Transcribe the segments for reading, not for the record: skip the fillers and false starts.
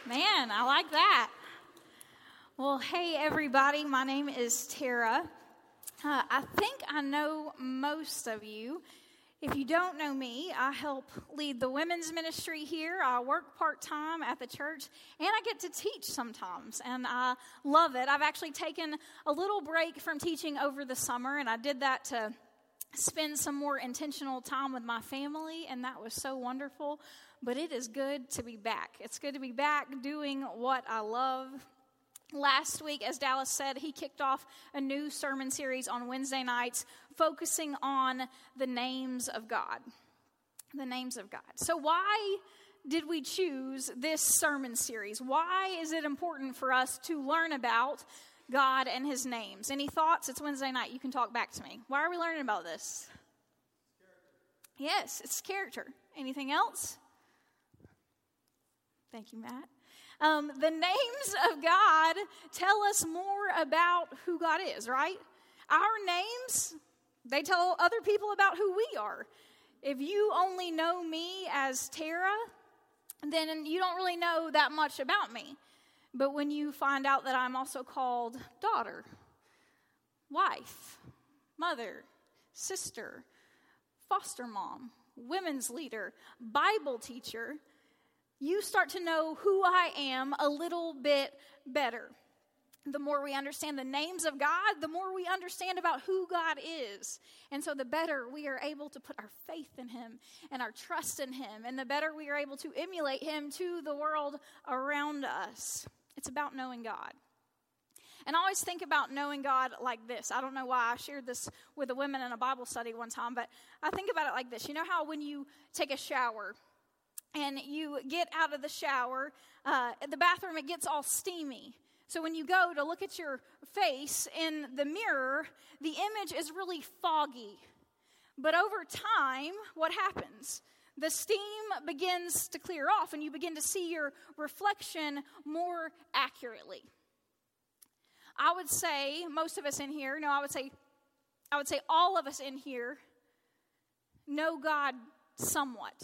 Man, I like that. Well, hey, everybody. My name is Tara. I think I know most of you. If you don't know me, I help lead the women's ministry here. I work part-time at the church, and I get to teach sometimes, and I love it. I've actually taken a little break from teaching over the summer, and I did that to spend some more intentional time with my family, and that was so wonderful. But it is good to be back. It's good to be back doing what I love. Last week, as Dallas said, he kicked off a new sermon series on Wednesday nights focusing on the names of God. The names of God. So why did we choose this sermon series? Why is it important for us to learn about God and his names? Any thoughts? It's Wednesday night. You can talk back to me. Why are we learning about this? Yes, it's character. Anything else? Thank you, Matt. The names of God tell us more about who God is, right? Our names, they tell other people about who we are. If you only know me as Tara, then you don't really know that much about me. But when you find out that I'm also called daughter, wife, mother, sister, foster mom, women's leader, Bible teacher, you start to know who I am a little bit better. The more we understand the names of God, the more we understand about who God is. And so the better we are able to put our faith in him and our trust in him, and the better we are able to emulate him to the world around us. It's about knowing God. And I always think about knowing God like this. I don't know why I shared this with the women in a Bible study one time, but I think about it like this. You know how when you take a shower and you get out of the shower, the bathroom, it gets all steamy. So when you go to look at your face in the mirror, the image is really foggy. But over time, what happens? The steam begins to clear off, and you begin to see your reflection more accurately. I would say most of us in here, I would say all of us in here know God somewhat.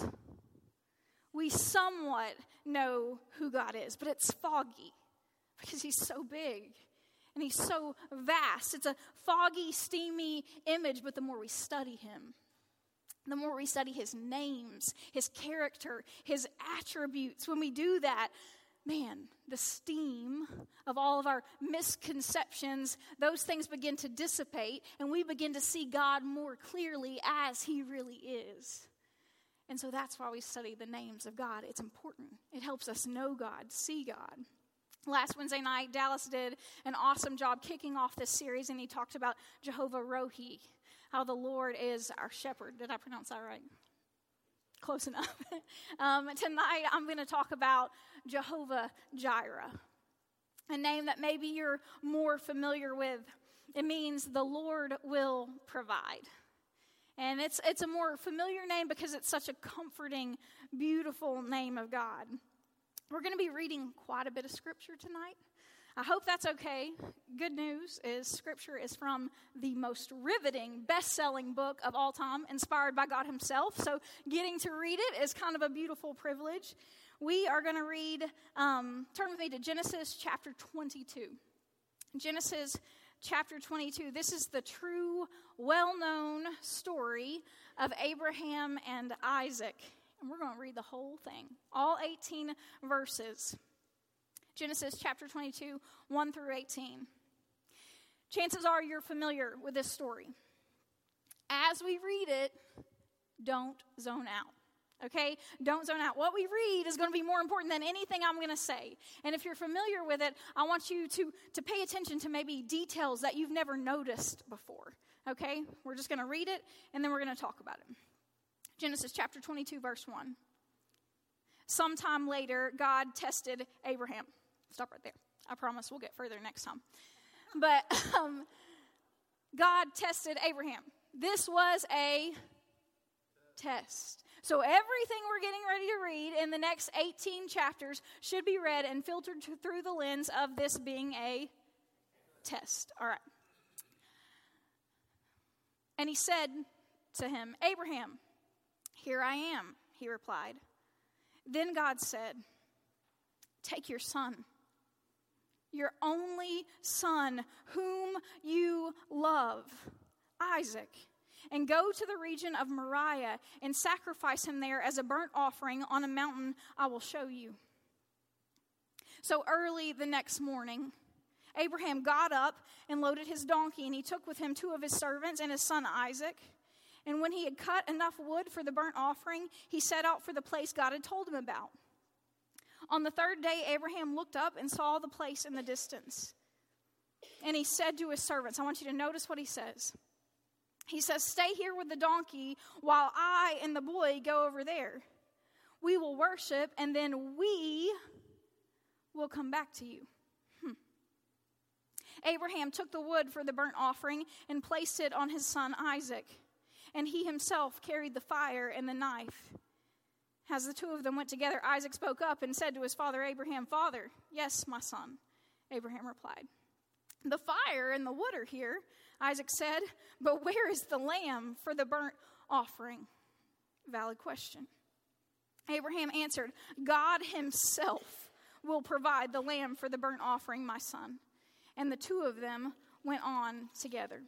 We somewhat know who God is, but it's foggy because he's so big and he's so vast. It's a foggy, steamy image, but the more we study him, the more we study his names, his character, his attributes, when we do that, man, the steam of all of our misconceptions, those things begin to dissipate, and we begin to see God more clearly as he really is. And so that's why we study the names of God. It's important. It helps us know God, see God. Last Wednesday night, Dallas did an awesome job kicking off this series, and he talked about Jehovah Rohi, how the Lord is our shepherd. Did I pronounce that right? Close enough. Tonight, I'm going to talk about Jehovah Jireh, a name that maybe you're more familiar with. It means the Lord will provide. And it's a more familiar name because it's such a comforting, beautiful name of God. We're going to be reading quite a bit of scripture tonight. I hope that's okay. Good news is scripture is from the most riveting, best-selling book of all time, inspired by God himself. So getting to read it is kind of a beautiful privilege. We are going to read, turn with me to Genesis chapter 22. Genesis chapter 22, this is the true, well-known story of Abraham and Isaac. And we're going to read the whole thing, all 18 verses. Genesis chapter 22, 1 through 18. Chances are you're familiar with this story. As we read it, don't zone out. Okay? Don't zone out. What we read is going to be more important than anything I'm going to say. And if you're familiar with it, I want you to pay attention to maybe details that you've never noticed before. Okay? We're just going to read it, and then we're going to talk about it. Genesis chapter 22, verse 1. Sometime later, God tested Abraham. Stop right there. I promise we'll get further next time. But God tested Abraham. This was a test. So everything we're getting ready to read in the next 18 chapters should be read and filtered through the lens of this being a test. All right. And he said to him, Abraham, here I am, he replied. Then God said, take your son, your only son, whom you love, Isaac, and go to the region of Moriah and sacrifice him there as a burnt offering on a mountain I will show you." So early the next morning, Abraham got up and loaded his donkey, and he took with him 2 of his servants and his son Isaac. And when he had cut enough wood for the burnt offering, he set out for the place God had told him about. On the 3rd day, Abraham looked up and saw the place in the distance. And he said to his servants, I want you to notice what he says. He says, "Stay here with the donkey while I and the boy go over there. We will worship, and then we will come back to you." Abraham took the wood for the burnt offering and placed it on his son Isaac. And he himself carried the fire and the knife. As the 2 of them went together, Isaac spoke up and said to his father Abraham, "Father." "Yes, my son," Abraham replied. "The fire and the wood are here," Isaac said, "but where is the lamb for the burnt offering?" Valid question. Abraham answered, "God himself will provide the lamb for the burnt offering, my son." And the 2 of them went on together.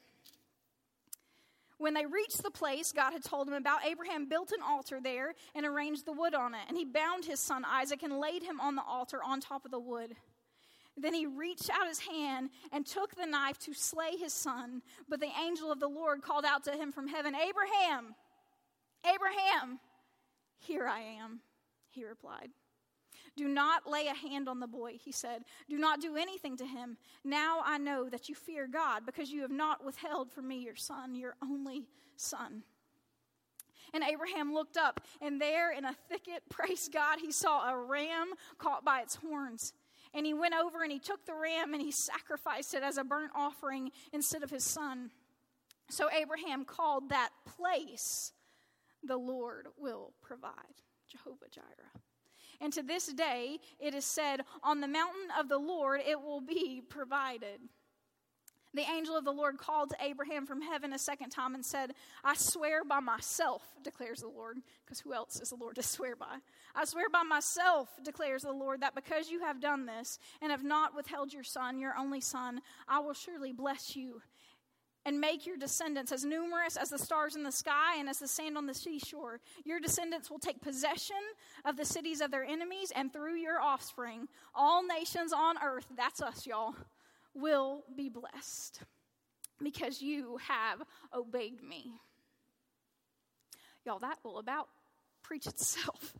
When they reached the place God had told him about, Abraham built an altar there and arranged the wood on it. And he bound his son Isaac and laid him on the altar on top of the wood. Then he reached out his hand and took the knife to slay his son. But the angel of the Lord called out to him from heaven, "Abraham, Abraham." "Here I am," he replied. "Do not lay a hand on the boy," he said. "Do not do anything to him. Now I know that you fear God, because you have not withheld from me your son, your only son." And Abraham looked up, and there in a thicket, praise God, he saw a ram caught by its horns. And he went over and he took the ram and he sacrificed it as a burnt offering instead of his son. So Abraham called that place, "The Lord will provide," Jehovah Jireh. And to this day, it is said, "On the mountain of the Lord it will be provided." The angel of the Lord called to Abraham from heaven a second time and said, "I swear by myself," declares the Lord, because who else is the Lord to swear by? "I swear by myself," declares the Lord, "that because you have done this and have not withheld your son, your only son, I will surely bless you and make your descendants as numerous as the stars in the sky and as the sand on the seashore. Your descendants will take possession of the cities of their enemies, and through your offspring, all nations on earth," that's us, y'all, "will be blessed because you have obeyed me." Y'all, that will about preach itself.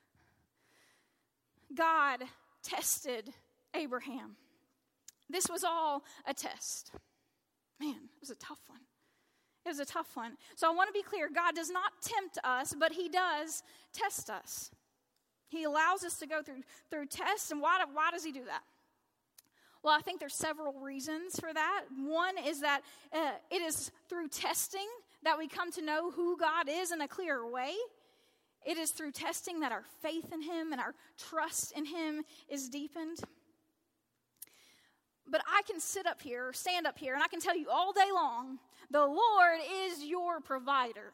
God tested Abraham. This was all a test. Man, it was a tough one. It was a tough one. So I want to be clear. God does not tempt us, but he does test us. He allows us to go through tests. And why does he do that? Well, I think there's several reasons for that. One is that it is through testing that we come to know who God is in a clearer way. It is through testing that our faith in him and our trust in him is deepened. But I can stand up here, and I can tell you all day long, the Lord is your provider.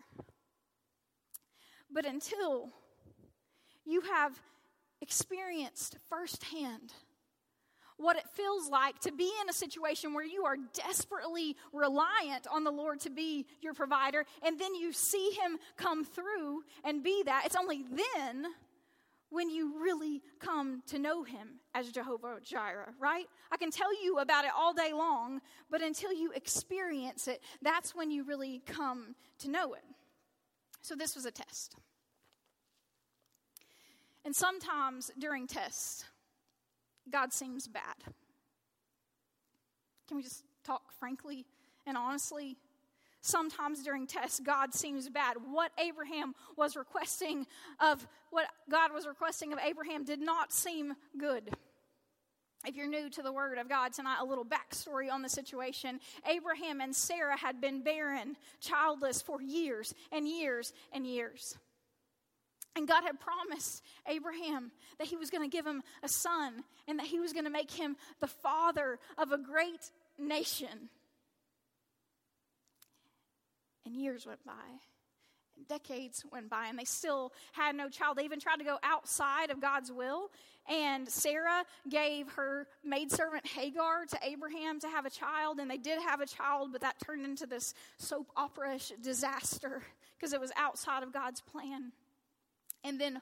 But until you have experienced firsthand what it feels like to be in a situation where you are desperately reliant on the Lord to be your provider, and then you see him come through and be that, it's only then when you really come to know him as Jehovah Jireh, right? I can tell you about it all day long, but until you experience it, that's when you really come to know it. So this was a test. And sometimes during tests, God seems bad. Can we just talk frankly and honestly? Sometimes during tests, God seems bad. What God was requesting of Abraham did not seem good. If you're new to the Word of God tonight, a little backstory on the situation. Abraham and Sarah had been barren, childless for years and years and years. And God had promised Abraham that he was going to give him a son and that he was going to make him the father of a great nation. And years went by, Decades went by and they still had no child. They even tried to go outside of God's will. And Sarah gave her maidservant Hagar to Abraham to have a child. And they did have a child, but that turned into this soap opera-ish disaster because it was outside of God's plan. And then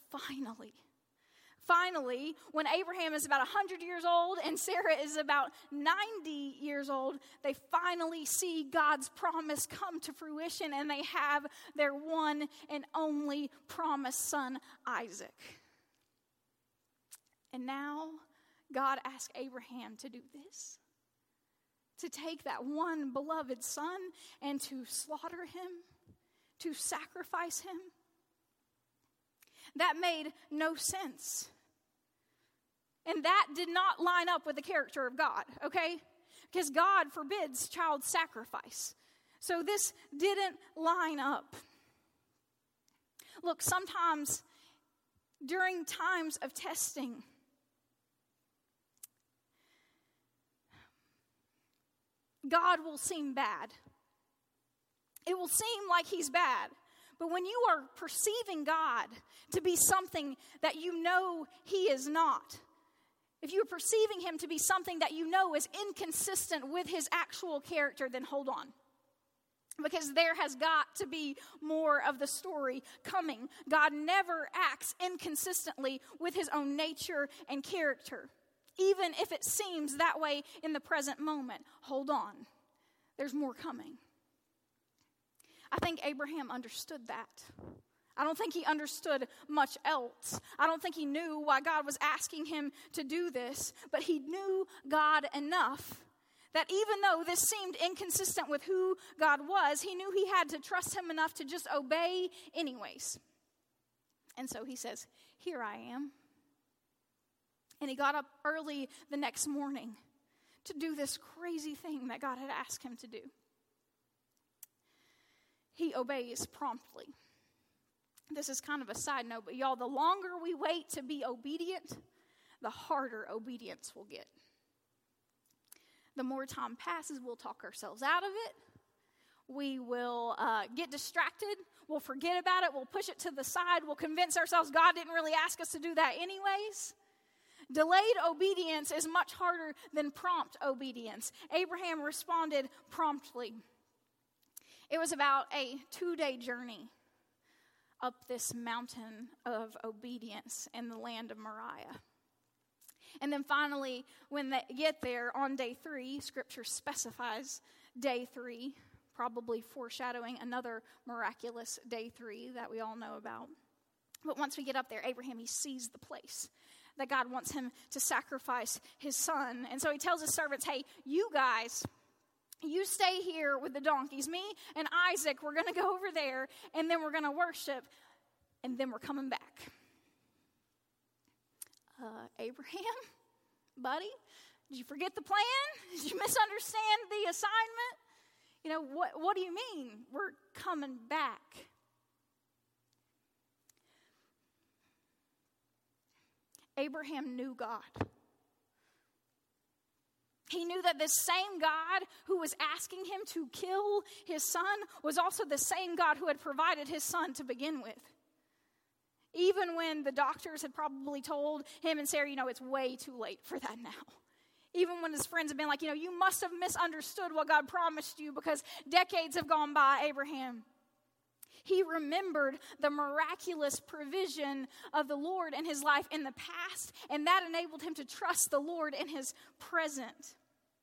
finally, when Abraham is about 100 years old and Sarah is about 90 years old, they finally see God's promise come to fruition, and they have their one and only promised son, Isaac. And now God asked Abraham to do this, to take that one beloved son and to slaughter him, to sacrifice him. That made no sense. And that did not line up with the character of God, okay? Because God forbids child sacrifice. So this didn't line up. Look, sometimes during times of testing, God will seem bad. It will seem like he's bad. But when you are perceiving God to be something that you know he is not, if you're perceiving him to be something that you know is inconsistent with his actual character, then hold on. Because there has got to be more of the story coming. God never acts inconsistently with his own nature and character, even if it seems that way in the present moment. Hold on. There's more coming. I think Abraham understood that. I don't think he understood much else. I don't think he knew why God was asking him to do this, but he knew God enough that even though this seemed inconsistent with who God was, he knew he had to trust him enough to just obey anyways. And so he says, "Here I am." And he got up early the next morning to do this crazy thing that God had asked him to do. He obeys promptly. This is kind of a side note, but y'all, the longer we wait to be obedient, the harder obedience will get. The more time passes, we'll talk ourselves out of it. We will get distracted. We'll forget about it. We'll push it to the side. We'll convince ourselves God didn't really ask us to do that anyways. Delayed obedience is much harder than prompt obedience. Abraham responded promptly. It was about a 2-day journey up this mountain of obedience in the land of Moriah. And then finally, when they get there on day 3, Scripture specifies day 3, probably foreshadowing another miraculous day 3 that we all know about. But once we get up there, Abraham, he sees the place that God wants him to sacrifice his son. And so he tells his servants, "Hey, you guys, you stay here with the donkeys. Me and Isaac, we're going to go over there, and then we're going to worship, and then we're coming back." Abraham, buddy, did you forget the plan? Did you misunderstand the assignment? You know, what do you mean we're coming back? Abraham knew God. He knew that this same God who was asking him to kill his son was also the same God who had provided his son to begin with. Even when the doctors had probably told him and Sarah, it's way too late for that now. Even when his friends had been like, you must have misunderstood what God promised you because decades have gone by, Abraham. He remembered the miraculous provision of the Lord in his life in the past, and that enabled him to trust the Lord in his present.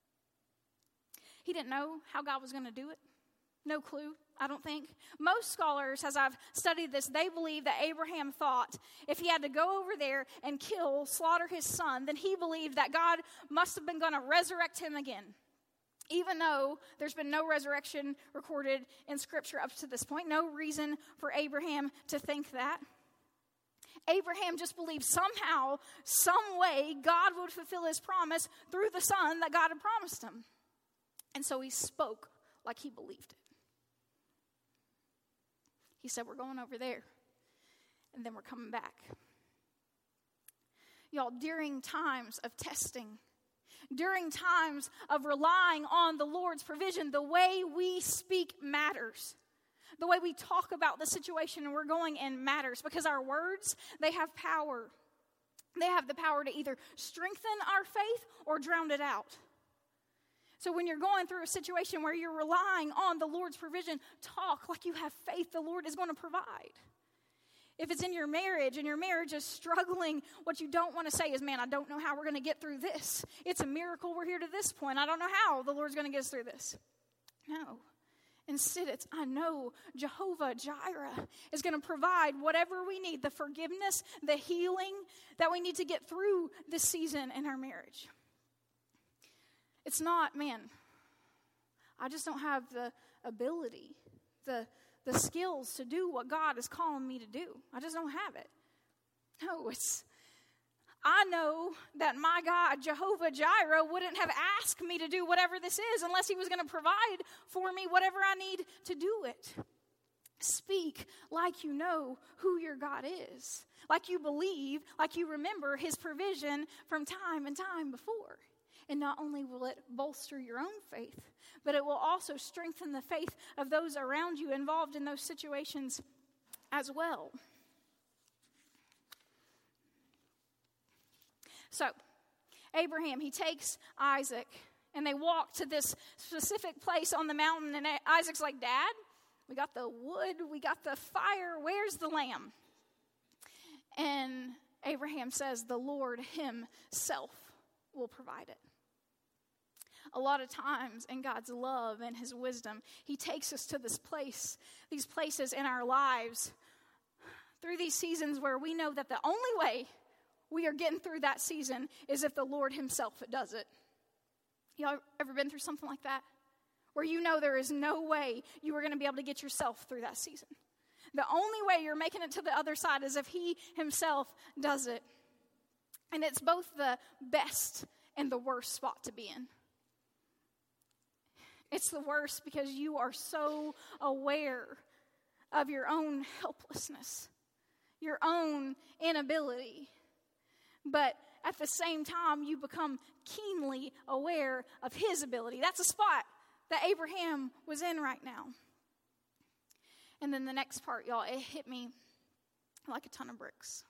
He didn't know how God was going to do it. No clue, I don't think. Most scholars, as I've studied this, they believe that Abraham thought if he had to go over there and slaughter his son, then he believed that God must have been going to resurrect him again. Even though there's been no resurrection recorded in Scripture up to this point, no reason for Abraham to think that. Abraham just believed somehow, some way, God would fulfill his promise through the son that God had promised him. And so he spoke like he believed it. He said, "We're going over there, and then we're coming back." Y'all, during times of testing, during times of relying on the Lord's provision, the way we speak matters. The way we talk about the situation we're going in matters, because our words, they have power. They have the power to either strengthen our faith or drown it out. So when you're going through a situation where you're relying on the Lord's provision, talk like you have faith the Lord is going to provide. If it's in your marriage and your marriage is struggling, what you don't want to say is, man, I don't know how we're going to get through this. It's a miracle we're here to this point. I don't know how the Lord's going to get us through this. No. Instead, it's, I know Jehovah Jireh is going to provide whatever we need, the forgiveness, the healing that we need to get through this season in our marriage. It's not, man, I just don't have the ability, the skills to do what God is calling me to do. I just don't have it. No, it's, I know that my God, Jehovah Jireh, wouldn't have asked me to do whatever this is unless he was going to provide for me whatever I need to do it. Speak like you know who your God is, like you believe, like you remember his provision from time and time before. And not only will it bolster your own faith, but it will also strengthen the faith of those around you involved in those situations as well. So, Abraham, he takes Isaac, and they walk to this specific place on the mountain, and Isaac's like, Dad, we got the wood, we got the fire, where's the lamb? And Abraham says, the Lord himself will provide it. A lot of times in God's love and his wisdom, he takes us to this place, these places in our lives, through these seasons where we know that the only way we are getting through that season is if the Lord himself does it. Y'all ever been through something like that? Where you know there is no way you are going to be able to get yourself through that season. The only way you're making it to the other side is if he himself does it. And it's both the best and the worst spot to be in. It's the worst because you are so aware of your own helplessness, your own inability. But at the same time, you become keenly aware of his ability. That's a spot that Abraham was in right now. And then the next part, y'all, it hit me like a ton of bricks.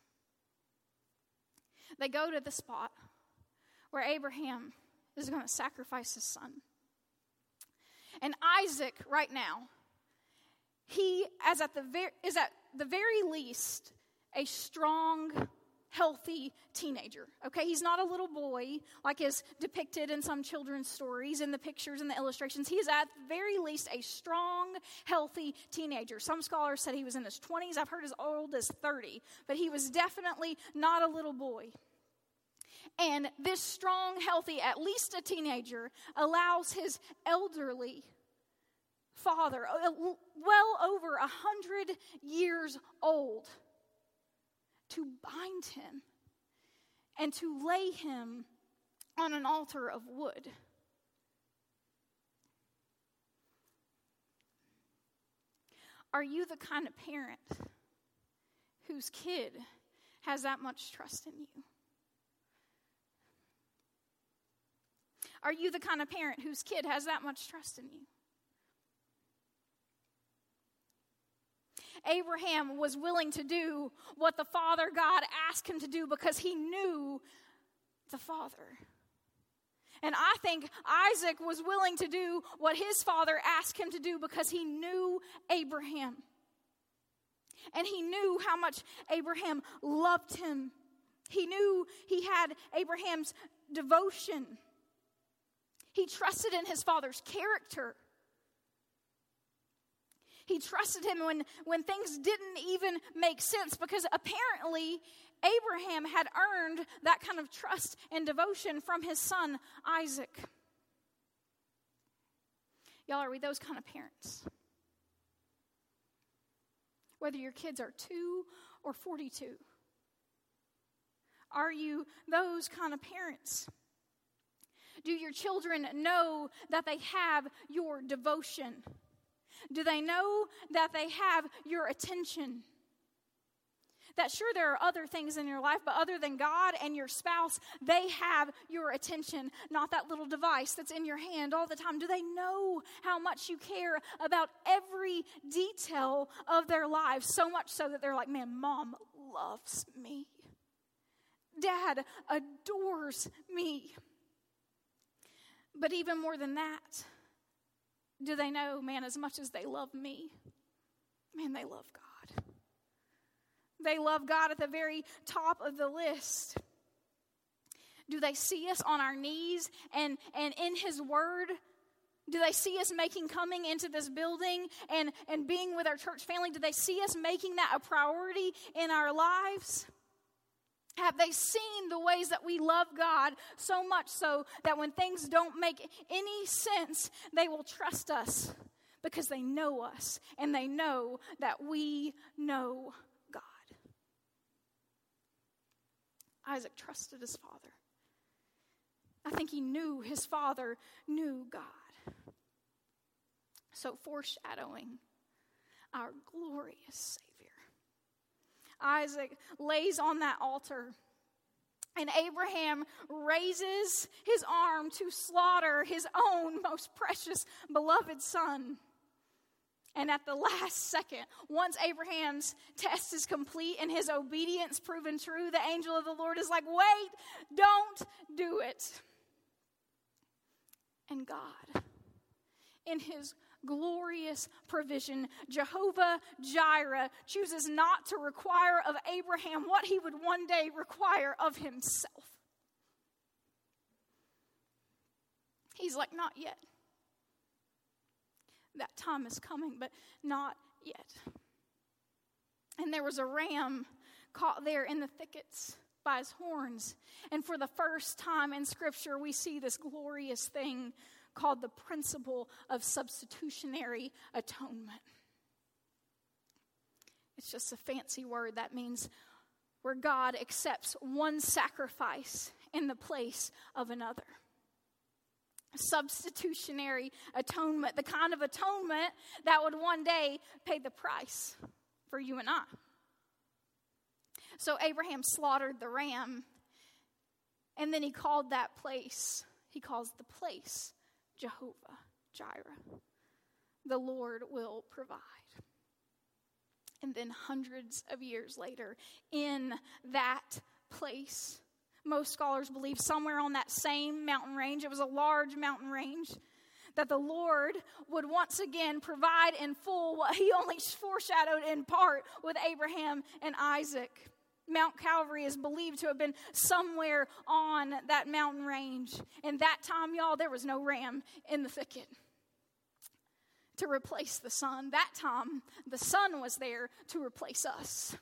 They go to the spot where Abraham is going to sacrifice his son. And Isaac, right now, he is at the very least a strong, healthy teenager, okay? He's not a little boy like is depicted in some children's stories, in the pictures and the illustrations. He is at the very least a strong, healthy teenager. Some scholars said he was in his 20s. I've heard as old as 30, but he was definitely not a little boy. And this strong, healthy, at least a teenager, allows his elderly father, well over 100 years old, to bind him and to lay him on an altar of wood. Are you the kind of parent whose kid has that much trust in you? Are you the kind of parent whose kid has that much trust in you? Abraham was willing to do what the Father God asked him to do because he knew the Father. And I think Isaac was willing to do what his father asked him to do because he knew Abraham. And he knew how much Abraham loved him. He knew he had Abraham's devotion. He trusted in his father's character. He trusted him when things didn't even make sense, because apparently Abraham had earned that kind of trust and devotion from his son Isaac. Y'all, are we those kind of parents? Whether your kids are 2 or 42. Are you those kind of parents? Do your children know that they have your devotion? Do they know that they have your attention? That sure, there are other things in your life, but other than God and your spouse, they have your attention, not that little device that's in your hand all the time. Do they know how much you care about every detail of their lives? So much so that they're like, man, Mom loves me. Dad adores me. But even more than that, do they know, man, as much as they love me, man, they love God. They love God at the very top of the list. Do they see us on our knees and in His Word? Do they see us coming into this building and being with our church family? Do they see us making that a priority in our lives? Have they seen the ways that we love God so much so that when things don't make any sense, they will trust us because they know us and they know that we know God? Isaac trusted his father. I think he knew his father knew God. So foreshadowing our glorious Savior, Isaac lays on that altar, and Abraham raises his arm to slaughter his own most precious, beloved son. And at the last second, once Abraham's test is complete and his obedience proven true, the angel of the Lord is like, wait, don't do it. And God, in His glorious provision, Jehovah Jireh chooses not to require of Abraham what he would one day require of himself. He's like, not yet. That time is coming, but not yet. And there was a ram caught there in the thickets by his horns. And for the first time in Scripture, we see this glorious thing called the principle of substitutionary atonement. It's just a fancy word that means where God accepts one sacrifice in the place of another. Substitutionary atonement, the kind of atonement that would one day pay the price for you and I. So Abraham slaughtered the ram, and then he calls the place Jehovah Jireh. The Lord will provide. And then hundreds of years later, in that place, most scholars believe somewhere on that same mountain range, it was a large mountain range, that the Lord would once again provide in full what He only foreshadowed in part with Abraham and Isaac. Mount Calvary is believed to have been somewhere on that mountain range. And that time, y'all, there was no ram in the thicket to replace the Son. That time, the Son was there to replace us.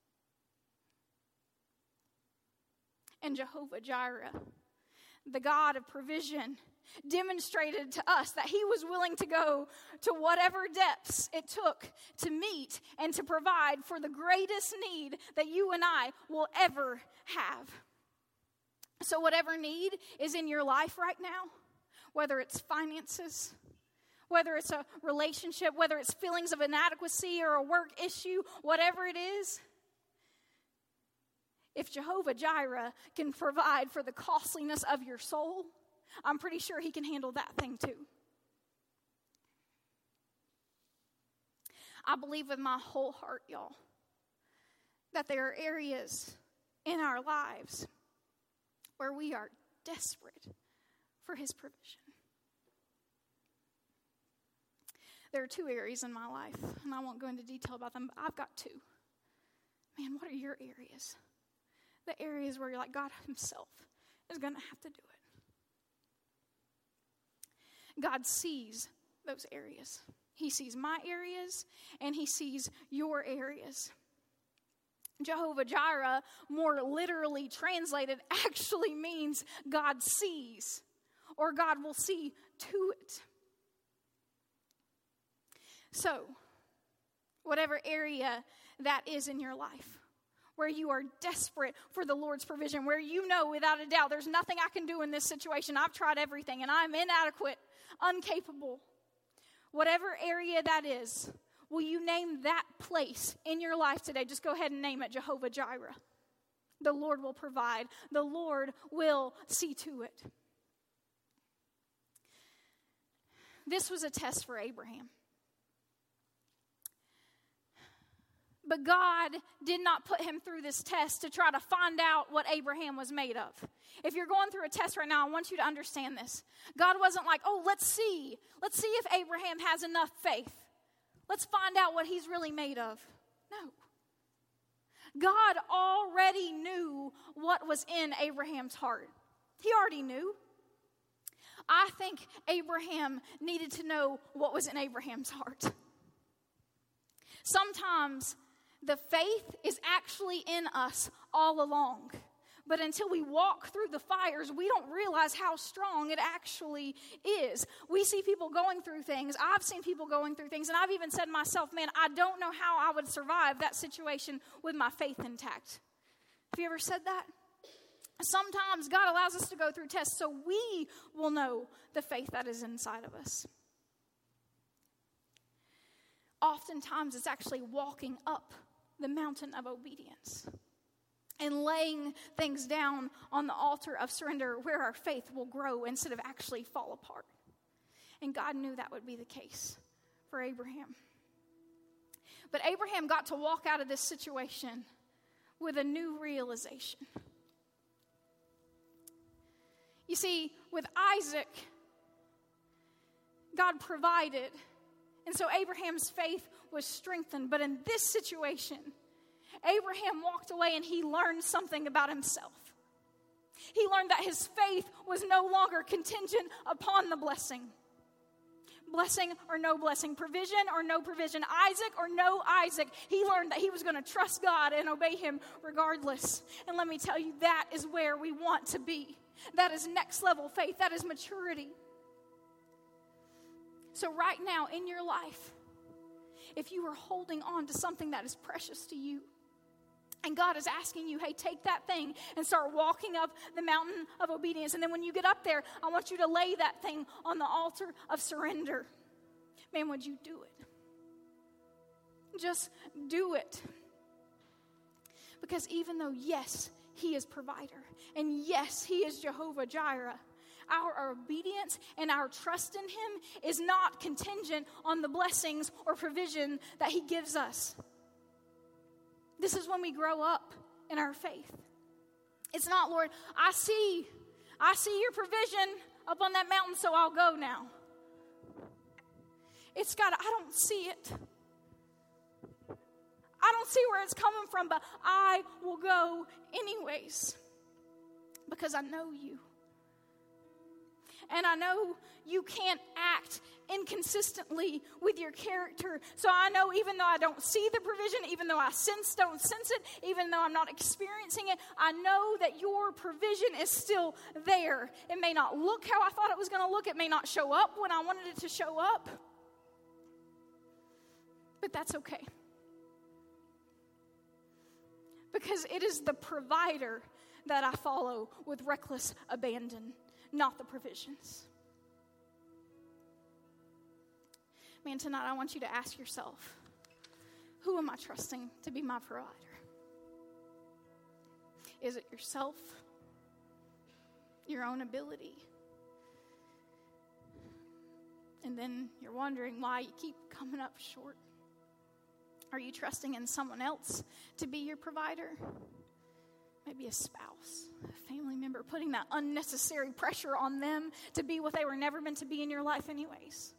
And Jehovah Jireh, the God of provision, demonstrated to us that He was willing to go to whatever depths it took to meet and to provide for the greatest need that you and I will ever have. So whatever need is in your life right now, whether it's finances, whether it's a relationship, whether it's feelings of inadequacy or a work issue, whatever it is, if Jehovah Jireh can provide for the costliness of your soul, I'm pretty sure He can handle that thing too. I believe with my whole heart, y'all, that there are areas in our lives where we are desperate for His provision. There are two areas in my life, and I won't go into detail about them, but I've got two. Man, what are your areas? The areas where you're like, God Himself is going to have to do it. God sees those areas. He sees my areas, and He sees your areas. Jehovah Jireh, more literally translated, actually means God sees, or God will see to it. So, whatever area that is in your life, where you are desperate for the Lord's provision, where you know without a doubt there's nothing I can do in this situation. I've tried everything and I'm inadequate, incapable. Whatever area that is, Will you name that place in your life today? Just go ahead and name it Jehovah Jireh. The Lord will provide. The Lord will see to it. This was a test for Abraham. But God did not put him through this test to try to find out what Abraham was made of. If you're going through a test right now, I want you to understand this. God wasn't like, oh, let's see if Abraham has enough faith. Let's find out what he's really made of. No. God already knew what was in Abraham's heart. He already knew. I think Abraham needed to know what was in Abraham's heart. Sometimes the faith is actually in us all along. But until we walk through the fires, we don't realize how strong it actually is. We see people going through things. I've seen people going through things. And I've even said to myself, man, I don't know how I would survive that situation with my faith intact. Have you ever said that? Sometimes God allows us to go through tests so we will know the faith that is inside of us. Oftentimes, it's actually walking up the mountain of obedience and laying things down on the altar of surrender where our faith will grow instead of actually fall apart. And God knew that would be the case for Abraham. But Abraham got to walk out of this situation with a new realization. You see, with Isaac, God provided. And so Abraham's faith was strengthened. But in this situation, Abraham walked away and he learned something about himself. He learned that his faith was no longer contingent upon the blessing. Blessing or no blessing, provision or no provision, Isaac or no Isaac. He learned that he was going to trust God and obey him regardless. And let me tell you, that is where we want to be. That is next level faith. That is maturity. So right now in your life, if you are holding on to something that is precious to you, and God is asking you, hey, take that thing and start walking up the mountain of obedience. And then when you get up there, I want you to lay that thing on the altar of surrender. Man, would you do it? Just do it. Because even though, yes, he is provider, and yes, he is Jehovah Jireh, our obedience and our trust in him is not contingent on the blessings or provision that he gives us. This is when we grow up in our faith. It's not, Lord, I see your provision up on that mountain, so I'll go now. It's God, I don't see it. I don't see where it's coming from, but I will go anyways because I know you. And I know you can't act inconsistently with your character. So I know even though I don't see the provision, even though I don't sense it, even though I'm not experiencing it, I know that your provision is still there. It may not look how I thought it was going to look. It may not show up when I wanted it to show up. But that's okay. Because it is the provider that I follow with reckless abandon, not the provisions. Man, tonight I want you to ask yourself, who am I trusting to be my provider? Is it yourself? Your own ability? And then you're wondering why you keep coming up short. Are you trusting in someone else to be your provider? Maybe a spouse, a family member, putting that unnecessary pressure on them to be what they were never meant to be in your life anyways.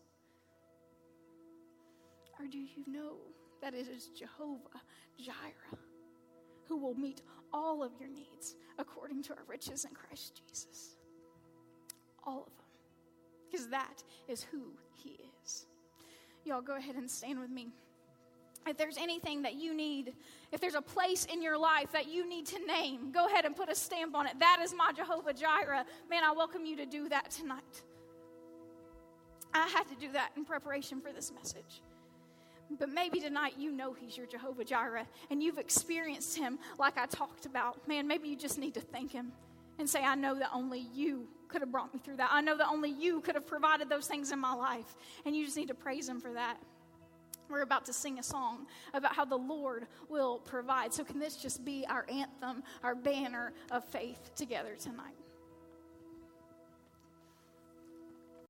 Or do you know that it is Jehovah Jireh who will meet all of your needs according to our riches in Christ Jesus? All of them. Because that is who he is. Y'all go ahead and stand with me. If there's anything that you need, if there's a place in your life that you need to name, go ahead and put a stamp on it. That is my Jehovah Jireh. Man, I welcome you to do that tonight. I had to do that in preparation for this message. But maybe tonight you know he's your Jehovah Jireh and you've experienced him like I talked about. Man, maybe you just need to thank him and say, I know that only you could have brought me through that. I know that only you could have provided those things in my life. And you just need to praise him for that. we're about to sing a song about how the Lord will provide. So can this just be our anthem, our banner of faith together tonight?